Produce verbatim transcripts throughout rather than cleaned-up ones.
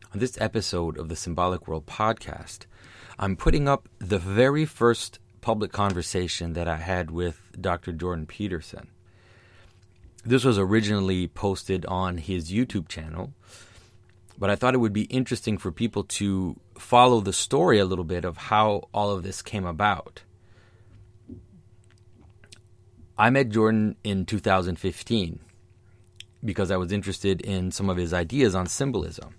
On this episode of the Symbolic World podcast, I'm putting up the very first public conversation that I had with Doctor Jordan Peterson. This was originally posted on his YouTube channel, but I thought it would be interesting for people to follow the story a little bit of how all of this came about. I met Jordan in two thousand fifteen because I was interested in some of his ideas on symbolism.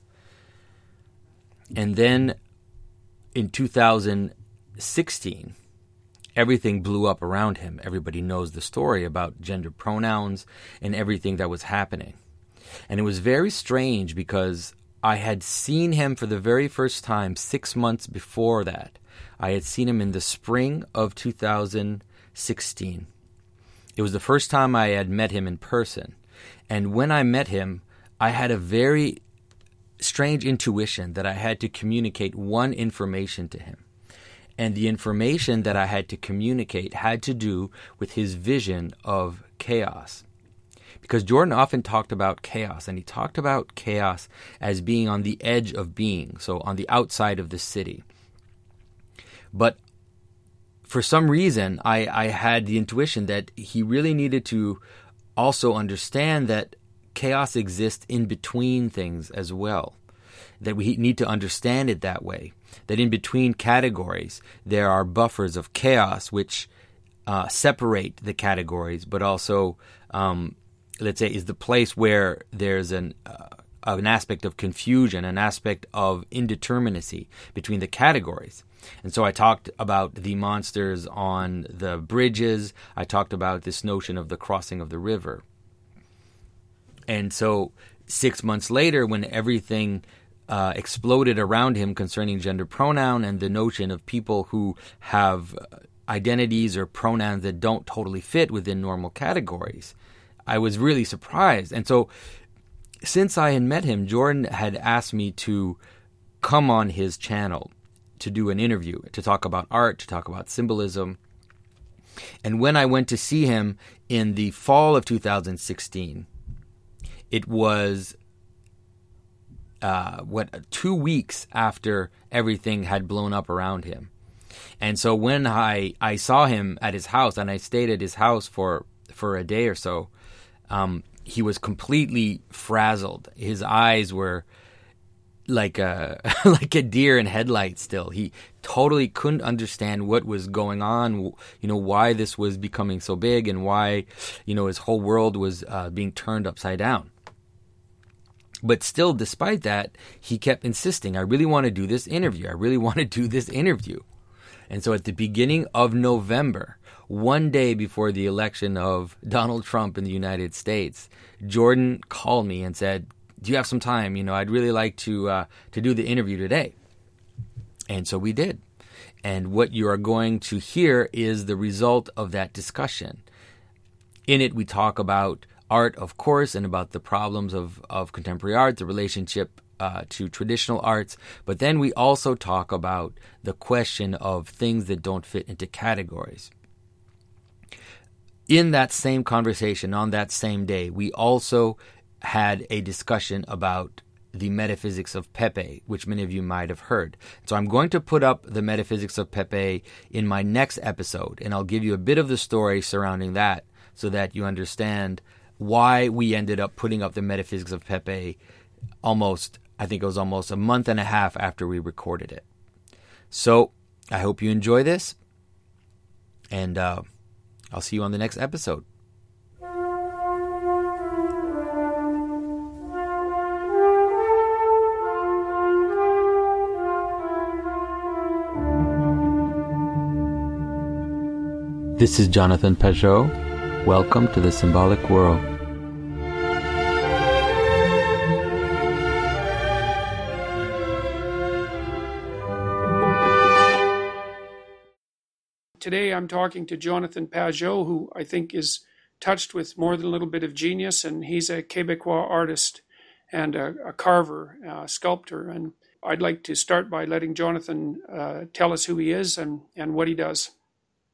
And then in two thousand sixteen, everything blew up around him. Everybody knows the story about gender pronouns and everything that was happening. And it was very strange because I had seen him for the very first time six months before that. I had seen him in the spring of two thousand sixteen. It was the first time I had met him in person. And when I met him, I had a very strange intuition that I had to communicate one information to him. And the information that I had to communicate had to do with his vision of chaos. Because Jordan often talked about chaos, and he talked about chaos as being on the edge of being, so on the outside of the city. But for some reason, I, I had the intuition that he really needed to also understand that chaos exists in between things as well. That we need to understand it that way. That in between categories, there are buffers of chaos which uh, separate the categories, but also, um, let's say, is the place where there's an uh, an aspect of confusion, an aspect of indeterminacy between the categories. And so I talked about the monsters on the bridges. I talked about this notion of the crossing of the river. And so six months later, when everything uh, exploded around him concerning gender pronoun and the notion of people who have identities or pronouns that don't totally fit within normal categories, I was really surprised. And so since I had met him, Jordan had asked me to come on his channel to do an interview, to talk about art, to talk about symbolism. And when I went to see him in the fall of two thousand sixteen, it was uh, what two weeks after everything had blown up around him. And so when I, I saw him at his house, and I stayed at his house for, for a day or so, um, he was completely frazzled. His eyes were like a like a deer in headlights still. He totally couldn't understand what was going on, you know, why this was becoming so big and why, you know, his whole world was uh, being turned upside down. But still, despite that, he kept insisting, I really want to do this interview. I really want to do this interview. And so at the beginning of November, one day before the election of Donald Trump in the United States, Jordan called me and said, do you have some time? You know, I'd really like to uh, to do the interview today. And so we did. And what you are going to hear is the result of that discussion. In it, we talk about art, of course, and about the problems of, of contemporary art, the relationship uh, to traditional arts. But then we also talk about the question of things that don't fit into categories. In that same conversation, on that same day, we also had a discussion about the metaphysics of Pepe, which many of you might have heard. So I'm going to put up the metaphysics of Pepe in my next episode, and I'll give you a bit of the story surrounding that so that you understand why we ended up putting up the metaphysics of Pepe almost, I think it was almost a month and a half after we recorded it. So I hope you enjoy this, and uh, I'll see you on the next episode. This is Jonathan Pageau. Welcome to the Symbolic World. Today I'm talking to Jonathan Pageau, who I think is touched with more than a little bit of genius, and he's a Quebecois artist and a, a carver, a sculptor. And I'd like to start by letting Jonathan uh, tell us who he is and, and what he does.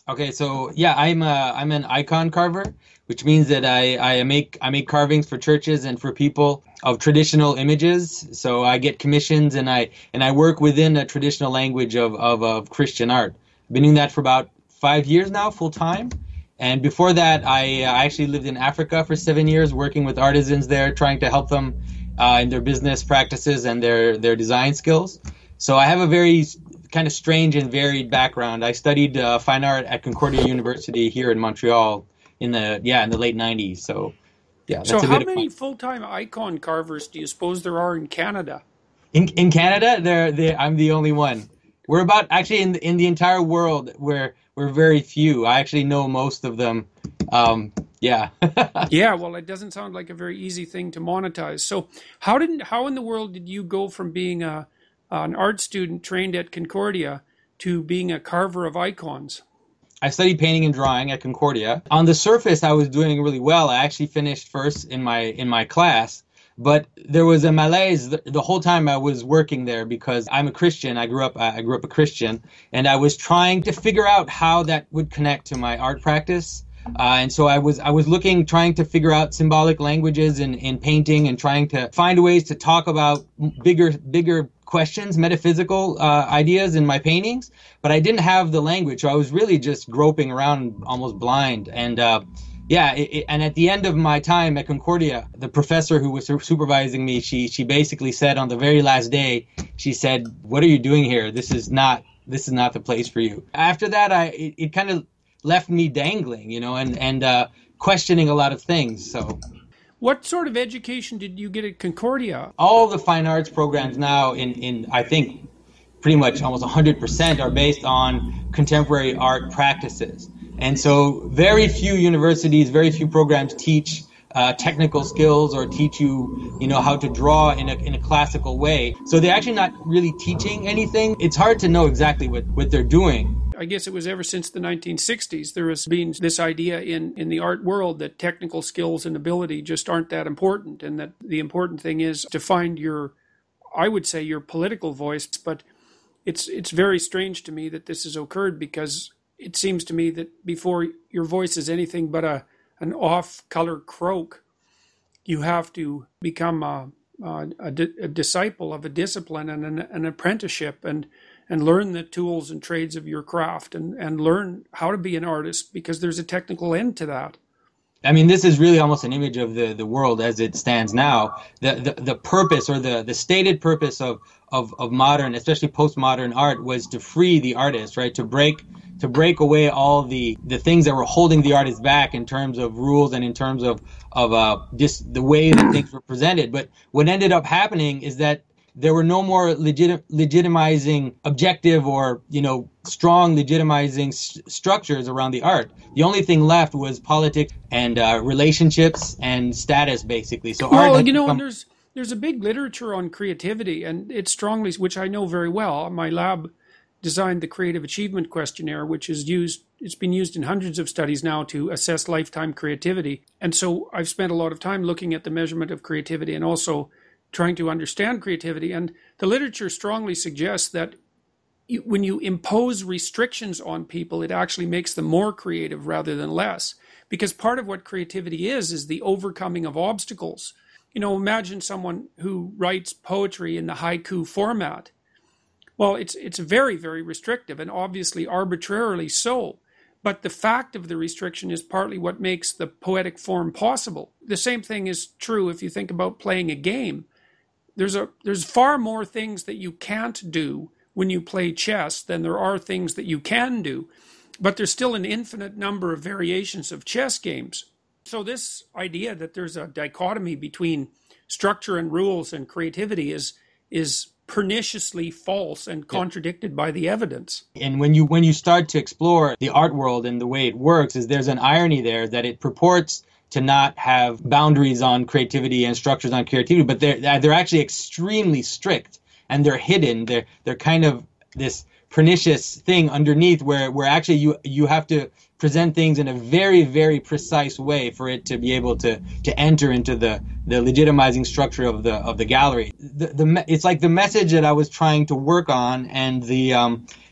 Okay, so yeah, I'm a, I'm an icon carver, which means that I, I make I make carvings for churches and for people of traditional images. So I get commissions and I and I work within a traditional language of, of, of Christian art. I've been doing that for about five years now, full time. And before that, I, I actually lived in Africa for seven years, working with artisans there, trying to help them uh, in their business practices and their, their design skills. So I have a very kind of strange and varied background. I studied uh, fine art at Concordia University here in Montreal in the yeah in the late nineties. So yeah, that's So, a how bit of many fun. full-time icon carvers do you suppose there are in Canada? In in Canada, there there I'm the only one. We're about actually in the, in the entire world we're we're very few. I actually know most of them. Um, yeah. Yeah, well, it doesn't sound like a very easy thing to monetize. So, how did how in the world did you go from being a an art student trained at Concordia to being a carver of icons? I studied painting and drawing at Concordia. On the surface, I was doing really well. I actually finished first in my in my class, but there was a malaise the, the whole time I was working there because I'm a Christian. I grew up I grew up a Christian, and I was trying to figure out how that would connect to my art practice. Uh, and so I was I was looking, trying to figure out symbolic languages in, in painting and trying to find ways to talk about bigger bigger questions, metaphysical uh, ideas in my paintings, but I didn't have the language, so I was really just groping around, almost blind. And uh, yeah, it, it, and at the end of my time at Concordia, the professor who was supervising me, she she basically said on the very last day, she said, "What are you doing here? This is not this is not the place for you." After that, I it, it kind of left me dangling, you know, and and uh, questioning a lot of things. So. What sort of education did you get at Concordia? All the fine arts programs now in, in I think pretty much almost one hundred percent are based on contemporary art practices. And so very few universities, very few programs teach uh, technical skills or teach you, you know, how to draw in a, in a classical way. So they're actually not really teaching anything. It's hard to know exactly what, what they're doing. I guess it was ever since the nineteen sixties, there has been this idea in, in the art world that technical skills and ability just aren't that important, and that the important thing is to find your, I would say, your political voice. But it's it's very strange to me that this has occurred, because it seems to me that before your voice is anything but a an off-color croak, you have to become a, a, a, a disciple of a discipline and an, an apprenticeship, and and learn the tools and trades of your craft, and, and learn how to be an artist, because there's a technical end to that. I mean, this is really almost an image of the, the world as it stands now. The, the the purpose, or the, the stated purpose of, of, of modern, especially postmodern art, was to free the artist, right? To break to break away all the, the things that were holding the artist back in terms of rules and in terms of of uh, just the way that things were presented. But what ended up happening is that there were no more legit, legitimizing objective or, you know, strong legitimizing st- structures around the art. The only thing left was politics and uh, relationships and status, basically. So well, art you know, become- and there's there's a big literature on creativity, and it's strongly, which I know very well. My lab designed the Creative Achievement Questionnaire, which is used. It's been used in hundreds of studies now to assess lifetime creativity. And so I've spent a lot of time looking at the measurement of creativity and also trying to understand creativity. And the literature strongly suggests that you, when you impose restrictions on people, it actually makes them more creative rather than less. Because part of what creativity is, is the overcoming of obstacles. You know, imagine someone who writes poetry in the haiku format. Well, it's it's very, very restrictive, and obviously arbitrarily so. But the fact of the restriction is partly what makes the poetic form possible. The same thing is true if you think about playing a game. There's a there's far more things that you can't do when you play chess than there are things that you can do. But there's still an infinite number of variations of chess games. So this idea that there's a dichotomy between structure and rules and creativity is is perniciously false and contradicted by the evidence. And when you when you start to explore the art world and the way it works, is there's an irony there that it purports to not have boundaries on creativity and structures on creativity, but they're they're actually extremely strict, and they're hidden. They're they're kind of this pernicious thing underneath where where actually you you have to present things in a very, very precise way for it to be able to to enter into the the legitimizing structure of the of the gallery. The, the it's like the message that I was trying to work on, and the um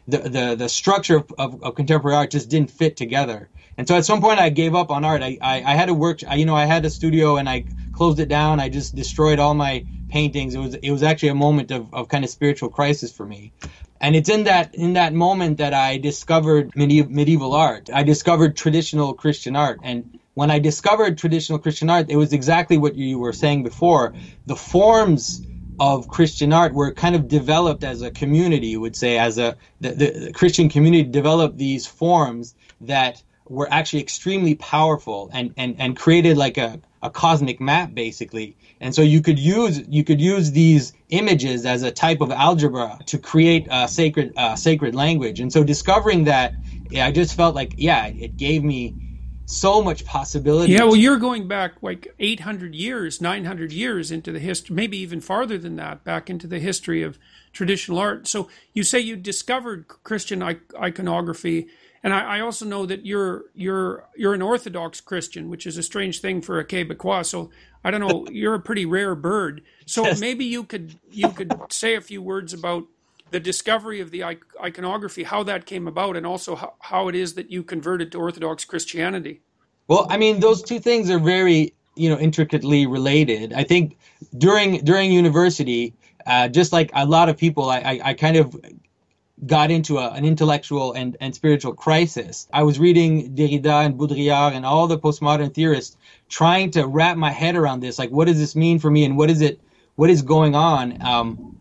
the the, the structure of, of, of contemporary art just didn't fit together. And so at some point I gave up on art. I, I, I had to work, I, you know, I had a studio and I closed it down. I just destroyed all my paintings. It was it was actually a moment of, of kind of spiritual crisis for me. And it's in that in that moment that I discovered medieval, medieval art. I discovered traditional Christian art. And when I discovered traditional Christian art, it was exactly what you were saying before. The forms of Christian art were kind of developed as a community, you would say, as a the, the, the Christian community developed these forms that were actually extremely powerful and, and, and created like a, a cosmic map, basically. And so you could use you could use these images as a type of algebra to create a sacred uh, sacred language. And so discovering that, yeah, I just felt like, yeah, it gave me so much possibility. Yeah, well, you're going back like eight hundred years, nine hundred years into the history, maybe even farther than that, back into the history of traditional art. So you say you discovered Christian iconography. And I, I also know that you're you're you're an Orthodox Christian, which is a strange thing for a Quebecois. So I don't know, you're a pretty rare bird. So Yes. maybe you could you could say a few words about the discovery of the iconography, how that came about, and also how, how it is that you converted to Orthodox Christianity. Well, I mean, those two things are very, you know, intricately related. I think during during university, uh, just like a lot of people, I, I, I kind of got into a, an intellectual and, and spiritual crisis. I was reading Derrida and Baudrillard and all the postmodern theorists, trying to wrap my head around this. Like, what does this mean for me, and what is it? What is going on? Um,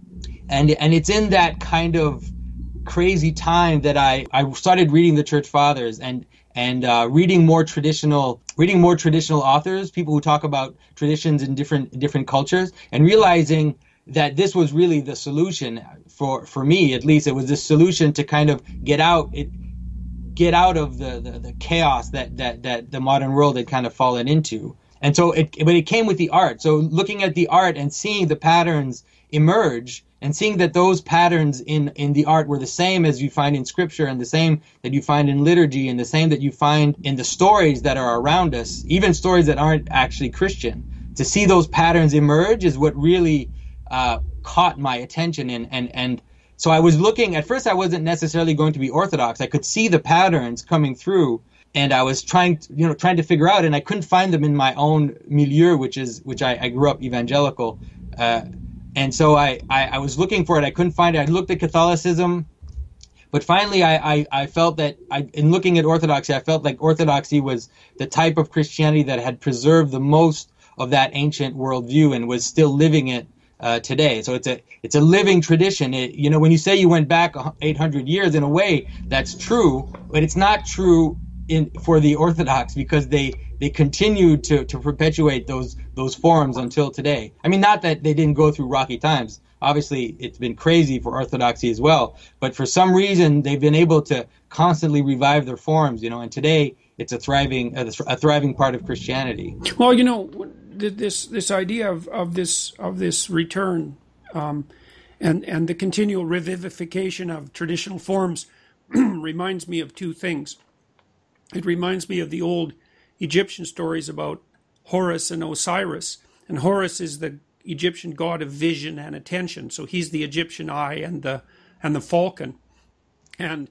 and and it's in that kind of crazy time that I, I started reading the Church Fathers and and uh, reading more traditional reading more traditional authors, people who talk about traditions in different different cultures, and realizing that this was really the solution for for me, at least. It was the solution to kind of get out it get out of the, the, the chaos that, that, that the modern world had kind of fallen into. And so it but it came with the art. So looking at the art and seeing the patterns emerge, and seeing that those patterns in, in the art were the same as you find in scripture, and the same that you find in liturgy, and the same that you find in the stories that are around us, even stories that aren't actually Christian. To see those patterns emerge is what really uh, caught my attention. And, and, and so I was looking, at first I wasn't necessarily going to be Orthodox. I could see the patterns coming through, and I was trying to, you know, trying to figure out, and I couldn't find them in my own milieu, which is, which I, I grew up evangelical. Uh, And so I, I, I was looking for it. I couldn't find it. I looked at Catholicism, but finally I, I, I felt that I, in looking at Orthodoxy, I felt like Orthodoxy was the type of Christianity that had preserved the most of that ancient worldview and was still living it uh, today. So it's a it's a living tradition. It, you know, when you say you went back eight hundred years, in a way, that's true, but it's not true in for the Orthodox, because they they continued to, to perpetuate those those forms until today. I mean, not that they didn't go through rocky times. Obviously, it's been crazy for Orthodoxy as well. But for some reason, they've been able to constantly revive their forms, you know, and today it's a thriving a thriving part of Christianity. Well, you know, this this idea of, of this of this return um, and and the continual revivification of traditional forms reminds me of two things. It reminds me of the old Egyptian stories about Horus and Osiris. And Horus is the Egyptian god of vision and attention. So he's the Egyptian eye and the and the falcon. And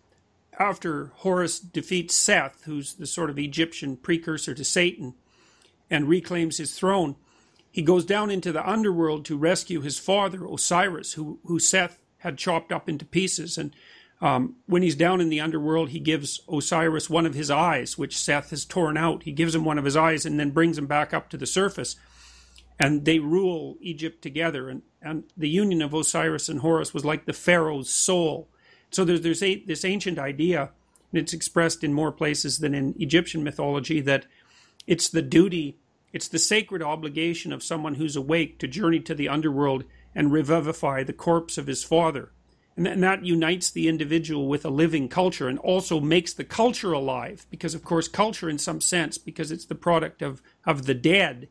after Horus defeats Seth, who's the sort of Egyptian precursor to Satan, and reclaims his throne, he goes down into the underworld to rescue his father, Osiris, who, who Seth had chopped up into pieces. And Um, when he's down in the underworld, he gives Osiris one of his eyes, which Seth has torn out. He gives him one of his eyes and then brings him back up to the surface. And they rule Egypt together. And, and the union of Osiris and Horus was like the pharaoh's soul. So there's, there's a, this ancient idea, and it's expressed in more places than in Egyptian mythology, that it's the duty, it's the sacred obligation of someone who's awake to journey to the underworld and revivify the corpse of his father. And that unites the individual with a living culture and also makes the culture alive. Because, of course, culture in some sense, because it's the product of, of the dead,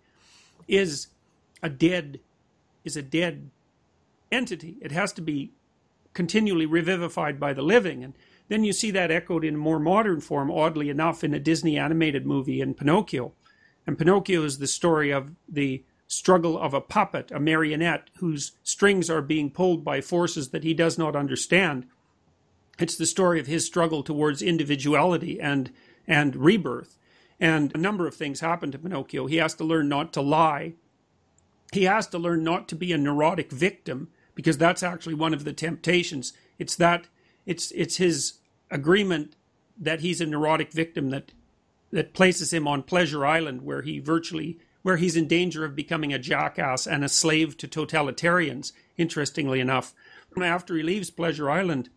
is a dead is a dead entity. It has to be continually revivified by the living. And then you see that echoed in more modern form, oddly enough, in a Disney animated movie in Pinocchio. And Pinocchio is the story of the struggle of a puppet, a marionette, whose strings are being pulled by forces that he does not understand. It's the story of his struggle towards individuality and and rebirth. And a number of things happen to Pinocchio. He has to learn not to lie. He has to learn not to be a neurotic victim, because that's actually one of the temptations. It's that it's it's his agreement that he's a neurotic victim that that places him on Pleasure Island, where he virtually where he's in danger of becoming a jackass and a slave to totalitarians. Interestingly enough, after he leaves Pleasure Island,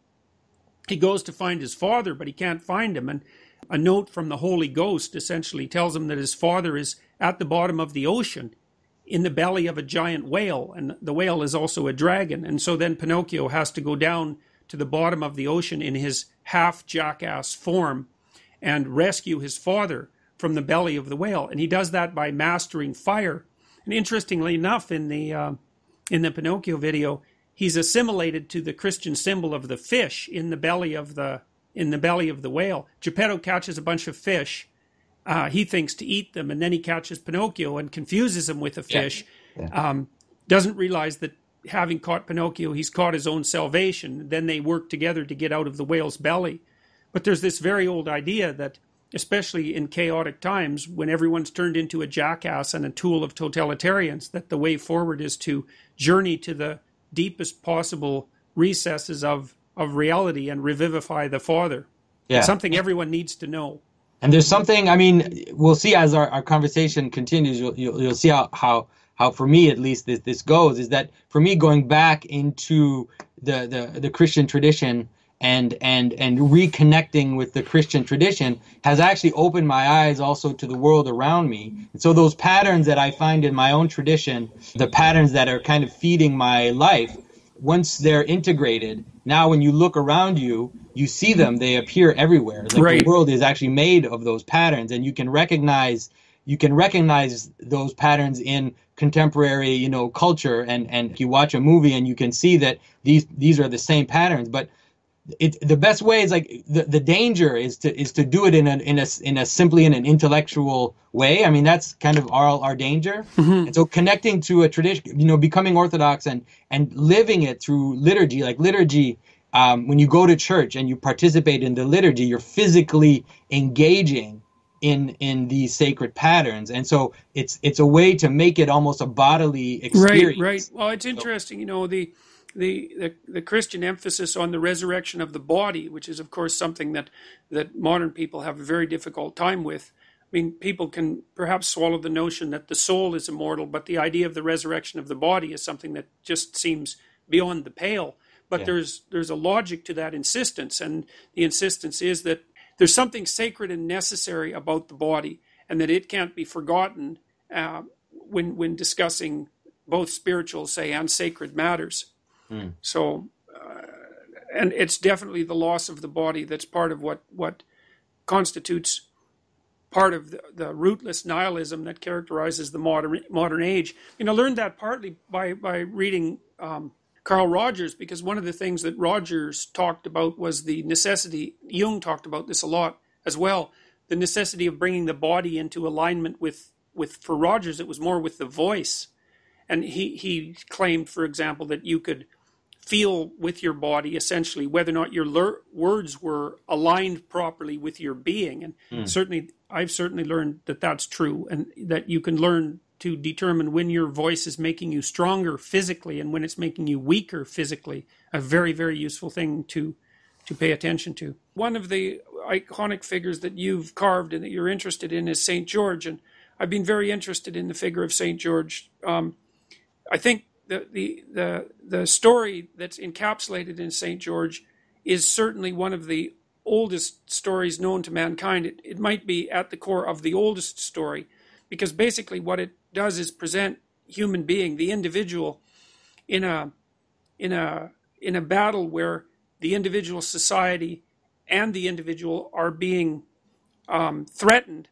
he goes to find his father, but he can't find him. And a note from the Holy Ghost essentially tells him that his father is at the bottom of the ocean, in the belly of a giant whale, and the whale is also a dragon. And so then Pinocchio has to go down to the bottom of the ocean in his half-jackass form and rescue his father from the belly of the whale. And he does that by mastering fire. And interestingly enough, in the uh, in the Pinocchio video, he's assimilated to the Christian symbol of the fish in the belly of the in the belly of the whale. Geppetto catches a bunch of fish. Uh, he thinks to eat them, and then he catches Pinocchio and confuses him with the fish. Yeah. Yeah. Um, doesn't realize that having caught Pinocchio, he's caught his own salvation. Then they work together to get out of the whale's belly. But there's this very old idea that, especially in chaotic times, when everyone's turned into a jackass and a tool of totalitarians, that the way forward is to journey to the deepest possible recesses of, of reality and revivify the Father. Yeah. It's something everyone needs to know. And there's something, I mean, we'll see as our, our conversation continues, you'll, you'll, you'll see how, how, how, for me at least, this, this goes, is that for me going back into the, the, the Christian tradition and, and, and reconnecting with the Christian tradition has actually opened my eyes also to the world around me. And so those patterns that I find in my own tradition, the patterns that are kind of feeding my life, once they're integrated, now when you look around you, you see them, they appear everywhere. Like right. The world is actually made of those patterns, and you can recognize you can recognize those patterns in contemporary, you know, culture, and, and you watch a movie and you can see that these these are the same patterns. But it the best way is like the, the danger is to is to do it in a in a in a simply in an intellectual way. I mean, that's kind of our our danger. Mm-hmm. And so connecting to a tradition, you know, becoming Orthodox and and living it through liturgy, like liturgy. Um, when you go to church and you participate in the liturgy, you're physically engaging in in these sacred patterns, and so it's it's a way to make it almost a bodily experience. Right, right. Well, it's interesting, you know, the the the, the Christian emphasis on the resurrection of the body, which is, of course, something that that modern people have a very difficult time with. I mean, people can perhaps swallow the notion that the soul is immortal, but the idea of the resurrection of the body is something that just seems beyond the pale. But yeah. there's there's a logic to that insistence, and the insistence is that there's something sacred and necessary about the body, and that it can't be forgotten uh, when when discussing both spiritual, say, and sacred matters. Mm. So, uh, and it's definitely the loss of the body that's part of what what constitutes part of the, the rootless nihilism that characterizes the modern modern age. And I learned that partly by by reading Um, Carl Rogers, because one of the things that Rogers talked about was the necessity, Jung talked about this a lot as well, the necessity of bringing the body into alignment with, with for Rogers, it was more with the voice. And he, he claimed, for example, that you could feel with your body, essentially, whether or not your ler- words were aligned properly with your being. And mm. certainly, I've certainly learned that that's true, and that you can learn to determine when your voice is making you stronger physically and when it's making you weaker physically. A very, very useful thing to to pay attention to. One of the iconic figures that you've carved and that you're interested in is Saint George, and I've been very interested in the figure of Saint George. Um, I think the, the the the story that's encapsulated in Saint George is certainly one of the oldest stories known to mankind. It, it might be at the core of the oldest story, because basically what it does is present human being, the individual, in a in a in a battle where the individual society and the individual are being um, threatened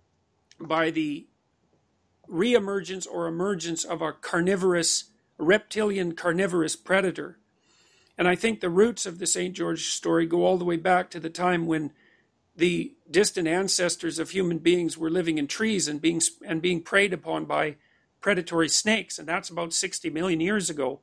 by the reemergence or emergence of a carnivorous, reptilian carnivorous predator. And I think the roots of the Saint George story go all the way back to the time when the distant ancestors of human beings were living in trees and being and being preyed upon by predatory snakes, and that's about sixty million years ago.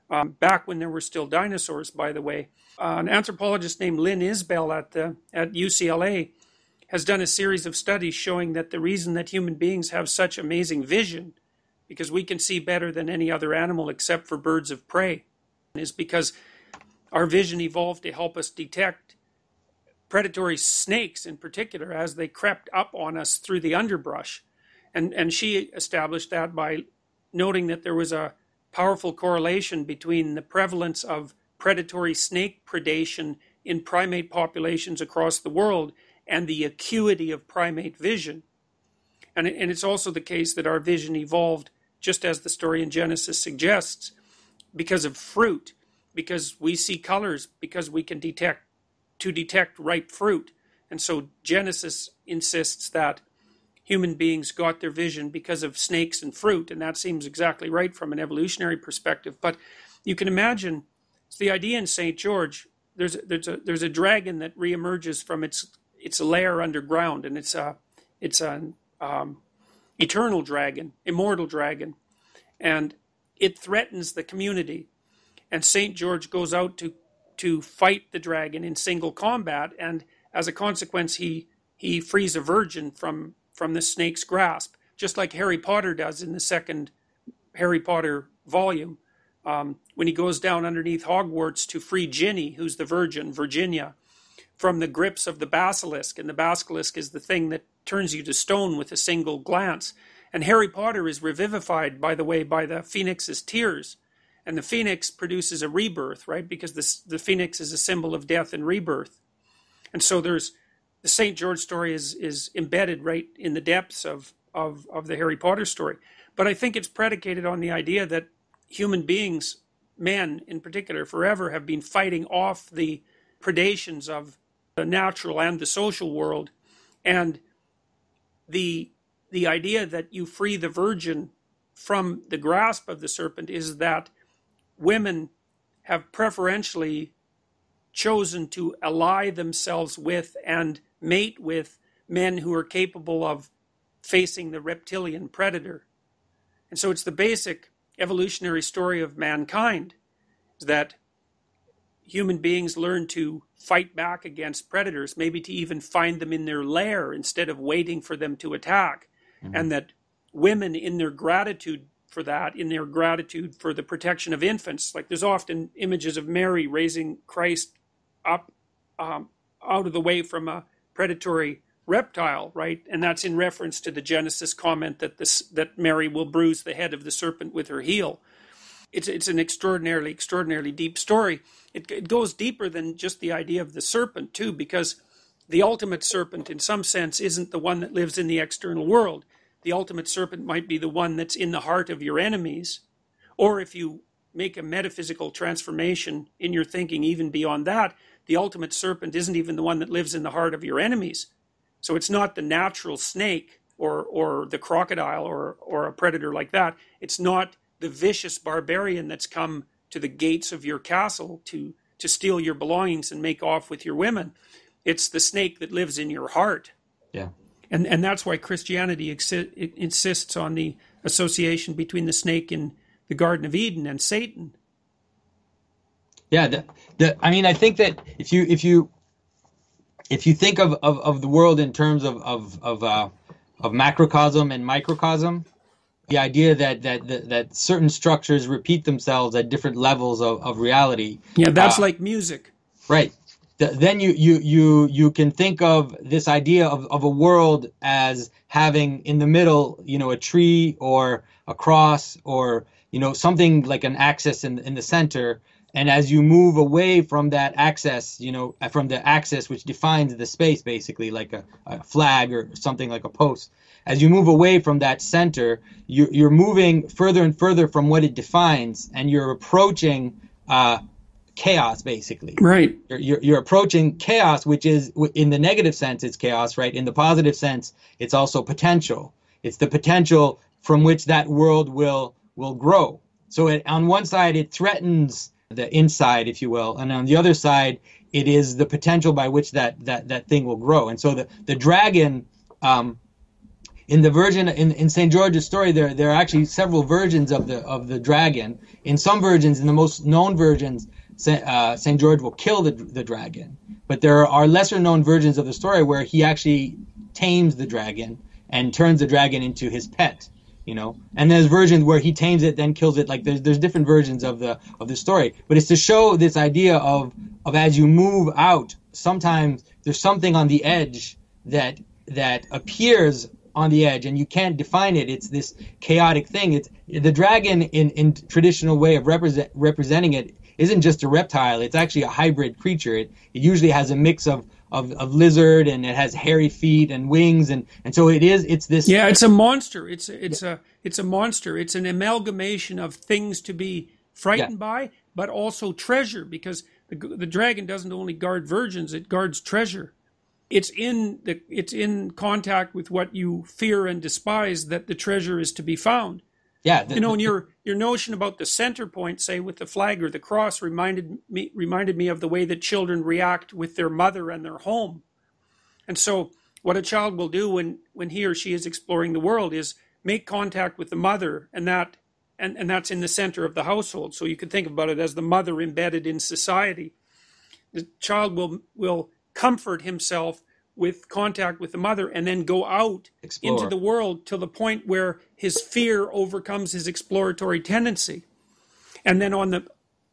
um, back when there were still dinosaurs, by the way. Uh, an anthropologist named Lynn Isbell at, the, at U C L A has done a series of studies showing that the reason that human beings have such amazing vision, because we can see better than any other animal except for birds of prey, is because our vision evolved to help us detect predatory snakes in particular as they crept up on us through the underbrush. And, and she established that by noting that there was a powerful correlation between the prevalence of predatory snake predation in primate populations across the world and the acuity of primate vision. And, and it's also the case that our vision evolved, just as the story in Genesis suggests, because of fruit, because we see colors, because we can detect to detect ripe fruit. And so Genesis insists that human beings got their vision because of snakes and fruit, and that seems exactly right from an evolutionary perspective. But you can imagine, it's the idea in Saint George, there's a, there's a there's a dragon that reemerges from its its lair underground, and it's a it's an um, eternal dragon, immortal dragon, and it threatens the community. And Saint George goes out to to fight the dragon in single combat, and as a consequence, he he frees a virgin from from the snake's grasp, just like Harry Potter does in the second Harry Potter volume, um, when he goes down underneath Hogwarts to free Ginny, who's the virgin, Virginia, from the grips of the basilisk. And the basilisk is the thing that turns you to stone with a single glance. And Harry Potter is revivified, by the way, by the phoenix's tears. And the phoenix produces a rebirth, right? Because the, the phoenix is a symbol of death and rebirth. And so there's the Saint George story is is embedded right in the depths of, of, of the Harry Potter story. But I think it's predicated on the idea that human beings, men in particular, forever have been fighting off the predations of the natural and the social world. And the the idea that you free the virgin from the grasp of the serpent is that women have preferentially chosen to ally themselves with and mate with men who are capable of facing the reptilian predator. And so it's the basic evolutionary story of mankind, is that human beings learn to fight back against predators, maybe to even find them in their lair instead of waiting for them to attack. Mm-hmm. And that women, in their gratitude for that, in their gratitude for the protection of infants, like there's often images of Mary raising Christ up um, out of the way from a predatory reptile, right? And that's in reference to the Genesis comment that this that Mary will bruise the head of the serpent with her heel. It's it's an extraordinarily, extraordinarily deep story. It, it goes deeper than just the idea of the serpent, too, because the ultimate serpent, in some sense, isn't the one that lives in the external world. The ultimate serpent might be the one that's in the heart of your enemies. Or if you make a metaphysical transformation in your thinking even beyond that, the ultimate serpent isn't even the one that lives in the heart of your enemies. So it's not the natural snake or or the crocodile or or a predator like that. It's not the vicious barbarian that's come to the gates of your castle to to steal your belongings and make off with your women. It's the snake that lives in your heart. Yeah. And and that's why Christianity exi- insists on the association between the snake in the Garden of Eden and Satan. Yeah, the, the, I mean, I think that if you if you if you think of, of, of the world in terms of of of, uh, of macrocosm and microcosm, the idea that that, that that certain structures repeat themselves at different levels of, of reality. Yeah, that's uh, like music. Right. The, then you, you you you can think of this idea of, of a world as having in the middle, you know, a tree or a cross or, you know, something like an axis in in the center. And as you move away from that axis, you know, from the axis which defines the space, basically like a, a flag or something like a post, as you move away from that center, you, you're moving further and further from what it defines, and you're approaching uh, chaos, basically. Right. You're, you're, you're approaching chaos, which is, in the negative sense, it's chaos, right? In the positive sense, it's also potential. It's the potential from which that world will will grow. So it, on one side, it threatens the inside, if you will, and on the other side, it is the potential by which that that, that thing will grow. And so the, the dragon, um, in the version in, in Saint George's story, there there are actually several versions of the of the dragon. In some versions, in the most known versions, uh, Saint George will kill the the dragon. But there are lesser known versions of the story where he actually tames the dragon and turns the dragon into his pet. You know, and there's versions where he tames it, then kills it. Like there's there's different versions of the of the story. But it's to show this idea of of as you move out, sometimes there's something on the edge that that appears on the edge, and you can't define it. It's this chaotic thing. It's the dragon in in traditional way of represent representing it isn't just a reptile. It's actually a hybrid creature. It it usually has a mix of Of, of lizard, and it has hairy feet and wings, and, and so it is. It's this. Yeah, it's a monster. It's it's yeah. a it's a monster. It's an amalgamation of things to be frightened yeah. by, but also treasure, because the the dragon doesn't only guard virgins; it guards treasure. It's in the it's in contact with what you fear and despise that the treasure is to be found. Yeah, the, you know, and your your notion about the center point, say with the flag or the cross, reminded me reminded me of the way that children react with their mother and their home. And so, what a child will do when, when he or she is exploring the world is make contact with the mother, and that and, and that's in the center of the household. So you could think about it as the mother embedded in society. The child will will comfort himself with contact with the mother, and then go out Explore. into the world till the point where his fear overcomes his exploratory tendency. And then on the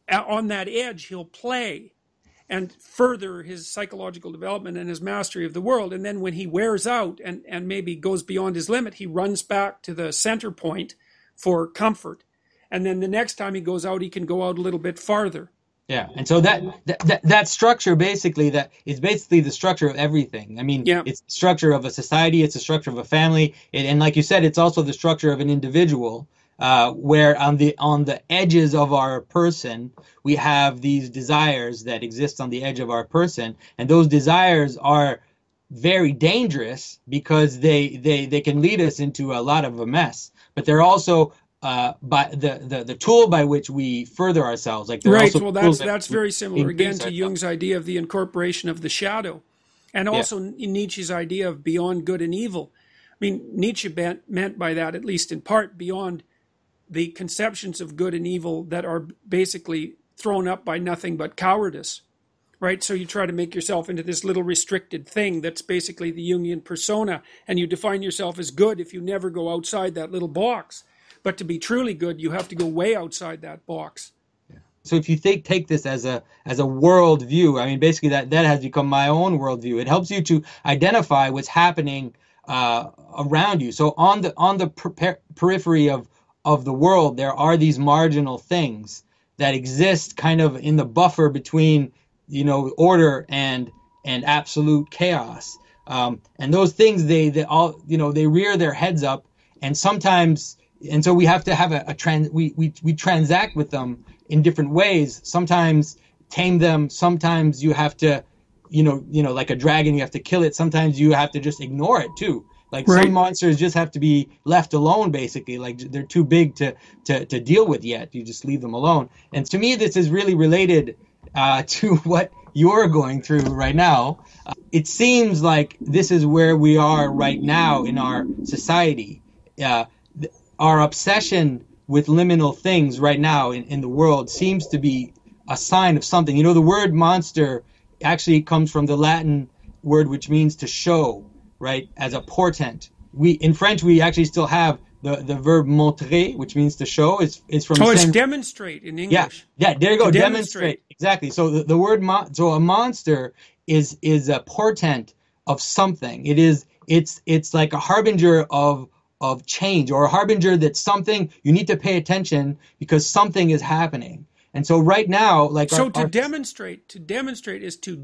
on that edge, he'll play and further his psychological development and his mastery of the world. And then when he wears out and, and maybe goes beyond his limit, he runs back to the center point for comfort. And then the next time he goes out, he can go out a little bit farther. Yeah, and so that, that that structure basically that is basically the structure of everything. I mean, yeah. It's the structure of a society, it's the structure of a family, it, and like you said, it's also the structure of an individual. Uh, where on the on the edges of our person we have these desires that exist on the edge of our person, and those desires are very dangerous because they they they can lead us into a lot of a mess. But they're also Uh, by the, the, the tool by which we further ourselves, like right. Well, that's that's very similar again to Jung's idea of the incorporation of the shadow, and also yeah. in Nietzsche's idea of beyond good and evil. I mean, Nietzsche meant, meant by that, at least in part, beyond the conceptions of good and evil that are basically thrown up by nothing but cowardice, right? So you try to make yourself into this little restricted thing that's basically the Jungian persona, and you define yourself as good if you never go outside that little box. But to be truly good, you have to go way outside that box. Yeah. So if you think, take this as a as a world view, I mean, basically that, that has become my own world view. It helps you to identify what's happening uh, around you. So on the on the per- periphery of of the world, there are these marginal things that exist, kind of in the buffer between, you know, order and and absolute chaos. Um, and those things, they they all, you know, they rear their heads up, and sometimes. And so we have to have a, a trans. We, we we transact with them in different ways. Sometimes tame them. Sometimes you have to, you know, you know, like a dragon, you have to kill it. Sometimes you have to just ignore it too. Like right. Some monsters just have to be left alone, basically. Like they're too big to to to deal with yet. You just leave them alone. And to me, this is really related uh, to what you're going through right now. Uh, it seems like this is where we are right now in our society. Uh, Our obsession with liminal things right now in, in the world seems to be a sign of something. You know, the word monster actually comes from the Latin word which means to show, right, as a portent. We in French, we actually still have the, the verb montrer, which means to show. It's, it's from Oh, the same, it's demonstrate in English. Yeah, yeah there you go, to demonstrate. demonstrate. Exactly. So the, the word, mon- so a monster is is a portent of something. It is, it's it's like a harbinger of of change, or a harbinger that something, you need to pay attention because something is happening. And so right now, like so our, to our, demonstrate, to demonstrate is to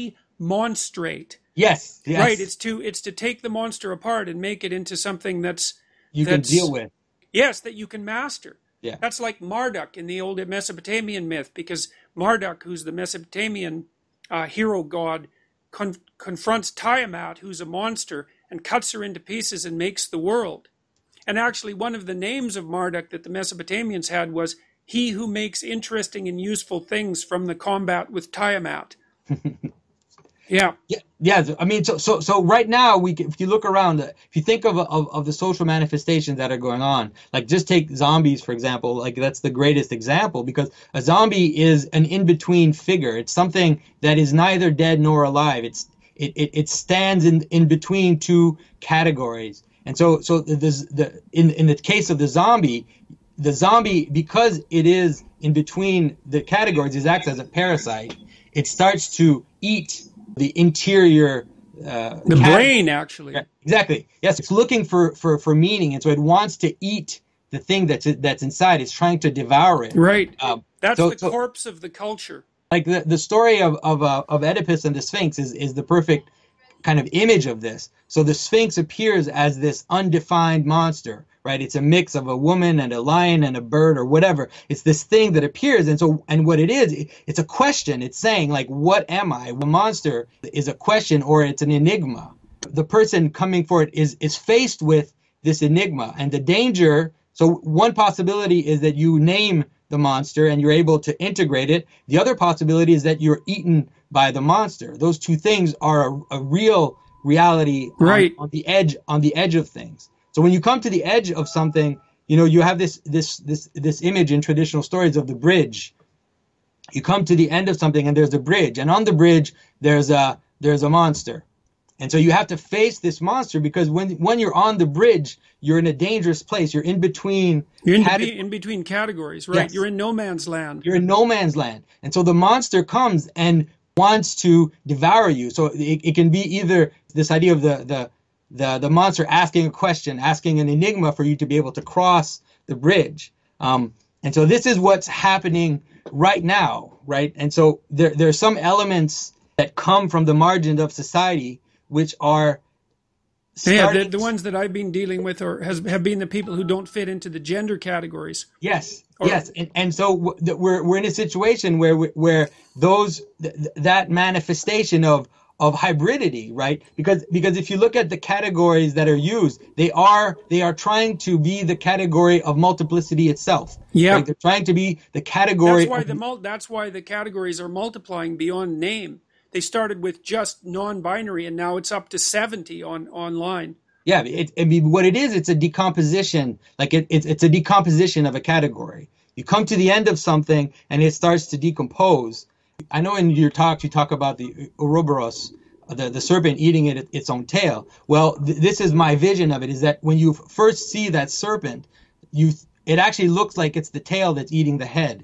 demonstrate. Yes, yes. Right. It's to it's to take the monster apart and make it into something that's you that's, can deal with. Yes, that you can master. Yeah. That's like Marduk in the old Mesopotamian myth, because Marduk, who's the Mesopotamian uh, hero god, con- confronts Tiamat, who's a monster, and cuts her into pieces and makes the world. And actually, one of the names of Marduk that the Mesopotamians had was he who makes interesting and useful things from the combat with Tiamat. Yeah. Yeah, yeah. I mean, so so so right now, we can, if you look around, if you think of, of of the social manifestations that are going on, like just take zombies for example. Like that's the greatest example because a zombie is an in-between figure. It's something that is neither dead nor alive. It's it it, it stands in in between two categories. And so so the, the in in the case of the zombie, the zombie because it is in between the categories, it acts as a parasite. It starts to eat the interior uh the cat- brain actually. Yeah, exactly. Yes, it's looking for, for for meaning, and so it wants to eat the thing that's that's inside. It's trying to devour it. Right. Um, That's so- the so- corpse of the culture. like the the story of of uh, of Oedipus and the Sphinx is is the perfect kind of image of this. So the Sphinx appears as this undefined monster, right? It's a mix of a woman and a lion and a bird or whatever. It's this thing that appears, and so and what it is, it's a question. It's saying like, what am I? The monster is a question or it's an enigma. The person coming for it is is faced with this enigma and the danger. So one possibility is that you name the monster and you're able to integrate it. The other possibility is that you're eaten by the monster. Those two things are a, a real reality on, Right. on the edge on the edge of things. So when you come to the edge of something, you know, you have this this this this image in traditional stories of the bridge. You come to the end of something and there's a bridge, and on the bridge there's a there's a monster. And so you have to face this monster because when when you're on the bridge, you're in a dangerous place. You're in between You're in, cate- be- in between categories, right? Yes. You're in no man's land. you're in no man's land. And so the monster comes and wants to devour you. So it, it can be either this idea of the, the the the monster asking a question, asking an enigma for you to be able to cross the bridge. Um, and so this is what's happening right now, right? And so there there are some elements that come from the margins of society which are Yeah, the, starting the ones that I've been dealing with are, has, have been the people who don't fit into the gender categories. Yes, Or- yes, and and so w- th- we're we're in a situation where we- where those th- th- that manifestation of of hybridity, right? Because because if you look at the categories that are used, they are they are trying to be the category of multiplicity itself. Yeah. right? They're trying to be the category. That's why of, the mul- that's why the categories are multiplying beyond name. They started with just non-binary, and now it's up to seventy on online. Yeah, it, I mean, what it is, it's a decomposition. Like it, it's it's a decomposition of a category. You come to the end of something, and it starts to decompose. I know in your talks you talk about the Ouroboros, the the serpent eating it its own tail. Well, th- this is my vision of it: is that when you first see that serpent, you it actually looks like it's the tail that's eating the head,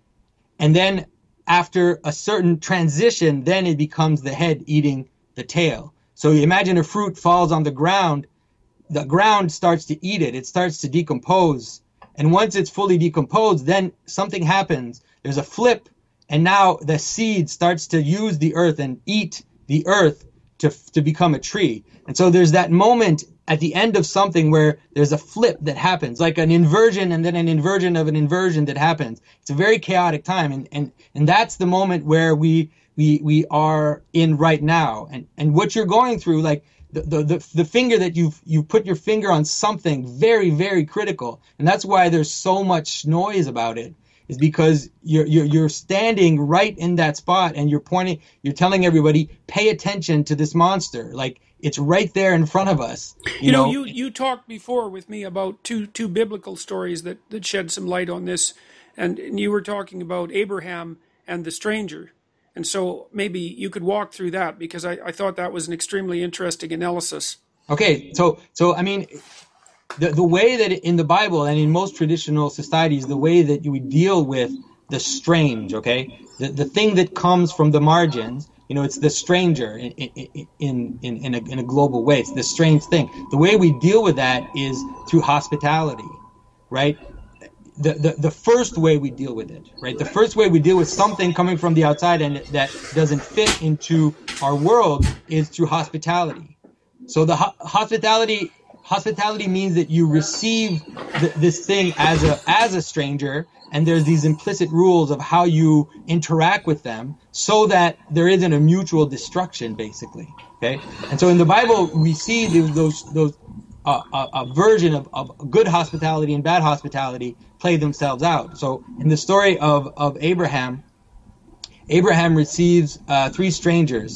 and then after a certain transition, then it becomes the head eating the tail. So you imagine a fruit falls on the ground, the ground starts to eat it, it starts to decompose. And once it's fully decomposed, then something happens. There's a flip, and now the seed starts to use the earth and eat the earth to, to become a tree. And so there's that moment at the end of something where there's a flip that happens, like an inversion and then an inversion of an inversion that happens. It's a very chaotic time, and and, and that's the moment where we we we are in right now. And and what you're going through, like the the the, the finger that you've you put your finger on something very, very critical, and that's why there's so much noise about it, is because you're you're you're standing right in that spot and you're pointing, you're telling everybody, pay attention to this monster. Like, it's right there in front of us. You, You know, know, you, you talked before with me about two two biblical stories that, that shed some light on this, and, and you were talking about Abraham and the stranger. And so maybe you could walk through that, because I, I thought that was an extremely interesting analysis. Okay, so so I mean, the the way that in the Bible and in most traditional societies, the way that you deal with the strange, okay, the the thing that comes from the margins, you know, it's the stranger in in in in, in, a, in a global way. It's the strange thing. The way we deal with that is through hospitality, right? The, the the first way we deal with it, right? The first way we deal with something coming from the outside and that doesn't fit into our world is through hospitality. So the ho- hospitality hospitality means that you receive th- this thing as a as a stranger, and there's these implicit rules of how you interact with them, so that there isn't a mutual destruction, basically. Okay, and so in the Bible we see those those, those uh, a, a version of, of good hospitality and bad hospitality play themselves out. So in the story of of Abraham, Abraham receives uh, three strangers.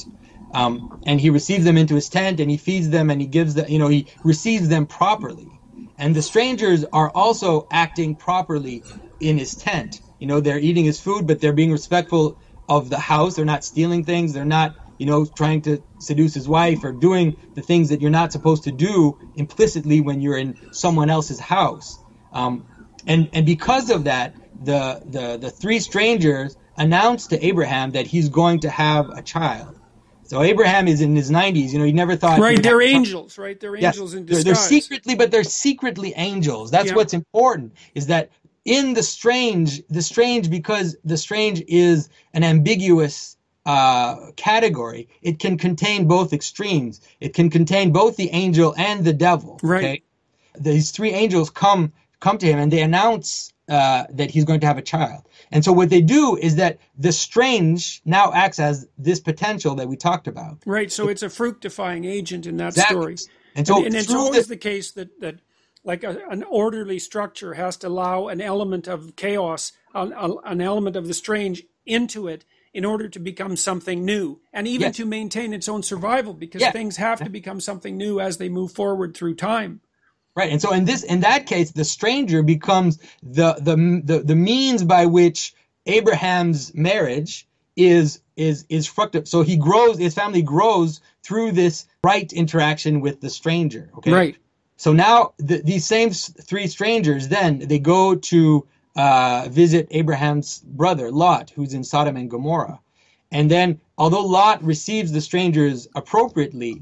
Um, and he receives them into his tent, and he feeds them, and he gives them, you know, he receives them properly. And the strangers are also acting properly in his tent. You know, they're eating his food, but they're being respectful of the house. They're not stealing things. They're not, you know, trying to seduce his wife or doing the things that you're not supposed to do implicitly when you're in someone else's house. Um, and, and because of that, the, the, the three strangers announced to Abraham that he's going to have a child. So Abraham is in his nineties. You know, he never thought. Right, they're angels, right? They're angels yes, in disguise. They're, they're secretly, but they're secretly angels. That's yeah. what's important, is that in the strange, the strange, because the strange is an ambiguous uh, category, it can contain both extremes. It can contain both the angel and the devil. Right. Okay? These three angels come come to him, and they announce uh, that he's going to have a child. And so what they do is that the strange now acts as this potential that we talked about. Right. So it's a fructifying agent in that exactly. story. And so and, and it's always the, the case that, that like a, an orderly structure has to allow an element of chaos, an, an element of the strange into it in order to become something new, and even yes. to maintain its own survival, because yeah. things have to become something new as they move forward through time. Right, and so in this, in that case, the stranger becomes the the the, the means by which Abraham's marriage is is is fructified. So he grows, his family grows through this right interaction with the stranger. Okay, right. So now the, these same three strangers, then they go to uh, visit Abraham's brother Lot, who's in Sodom and Gomorrah, and then although Lot receives the strangers appropriately,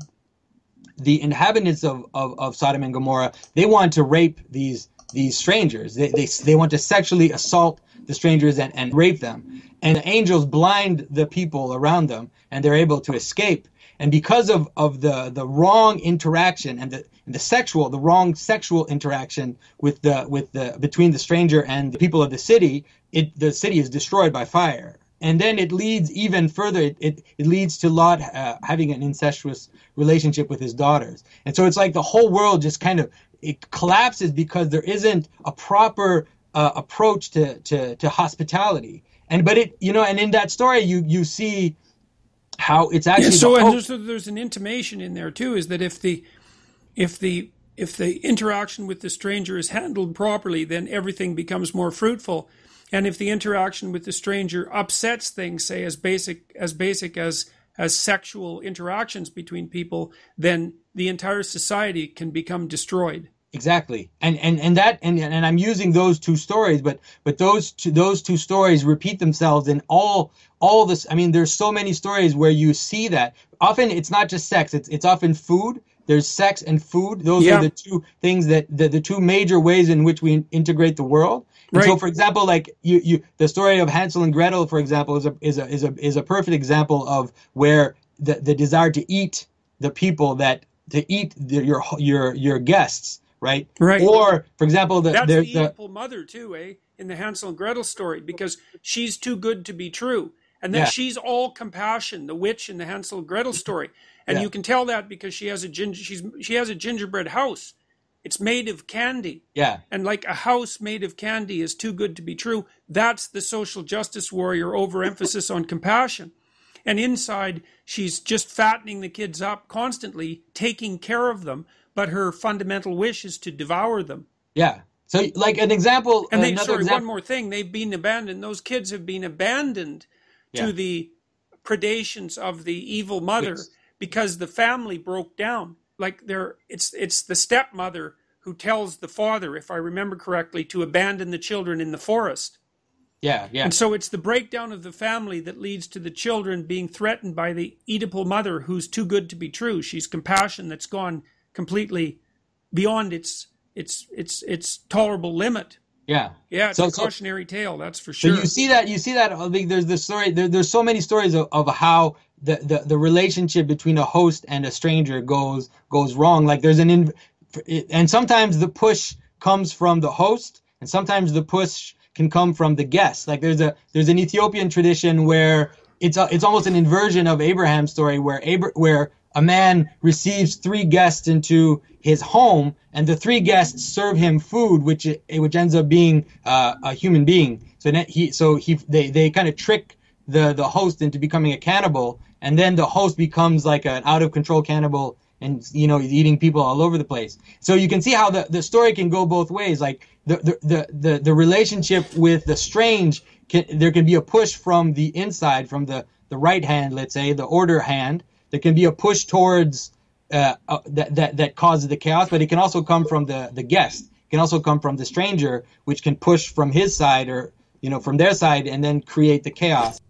the inhabitants of, of, of Sodom and Gomorrah, they want to rape these these strangers. They they, they want to sexually assault the strangers and, and rape them. And the angels blind the people around them, and they're able to escape. And because of, of the, the wrong interaction and the and the sexual, the wrong sexual interaction with the with the between the stranger and the people of the city, it the city is destroyed by fire. And then it leads even further. It, it, it leads to Lot uh, having an incestuous relationship with his daughters. And so it's like the whole world just kind of it collapses because there isn't a proper uh, approach to, to, to hospitality. And but it you know and in that story you you see how it's actually yeah, so the and hope. there's, there's an intimation in there too, is that if the if the if the interaction with the stranger is handled properly, then everything becomes more fruitful. And if the interaction with the stranger upsets things, say as basic as basic as as sexual interactions between people, then the entire society can become destroyed. Exactly, and and and that and and I'm using those two stories, but but those two those two stories repeat themselves in all all this. I mean, there's so many stories where you see that. Often it's not just sex; it's it's often food. There's sex and food. Those yeah. are the two things that the, the two major ways in which we integrate the world. And right. so, for example, like you, you, the story of Hansel and Gretel, for example, is a is a is a is a perfect example of where the, the desire to eat the people that to eat the, your your your guests, right? Right. Or, for example, the that's there's the the Oedipal mother too, eh? In the Hansel and Gretel story, because she's too good to be true, and then Yeah. she's all compassion. The witch in the Hansel and Gretel story. And Yeah. you can tell that because she has a ginger, she's she has a gingerbread house. It's made of candy. yeah. And like a house made of candy is too good to be true. That's the social justice warrior overemphasis on compassion. And inside, she's just fattening the kids up constantly, taking care of them. But her fundamental wish is to devour them. Yeah. So, like an example, And they, another sorry, example. one more thing. They've been abandoned. Those kids have been abandoned Yeah. to the predations of the evil mother. Yes. Because the family broke down. Like they're, it's it's the stepmother who tells the father, if I remember correctly, to abandon the children in the forest. Yeah, yeah. And so it's the breakdown of the family that leads to the children being threatened by the Oedipal mother, who's too good to be true. She's compassion that's gone completely beyond its its its its tolerable limit. Yeah. Yeah, it's So- a so- cautionary tale, that's for So sure. you see that you see that I think there's this story there, there's so many stories of, of how the, the, the relationship between a host and a stranger goes goes wrong. Like there's an in, and sometimes the push comes from the host, and sometimes the push can come from the guest. Like there's a there's an Ethiopian tradition where it's a, it's almost an inversion of Abraham's story where Abra, where a man receives three guests into his home, and the three guests serve him food, which which ends up being uh, a human being. So that he so he they, they kind of trick the the host into becoming a cannibal, and then the host becomes like an out of control cannibal, and you know, he's eating people all over the place. So you can see how the, the story can go both ways. Like the the the the, the relationship with the strange, can, there can be a push from the inside, from the the right hand, let's say the order hand. There can be a push towards uh, uh, that that that causes the chaos, but it can also come from the the guest. It can also come from the stranger, which can push from his side or, you know, from their side, and then create the chaos.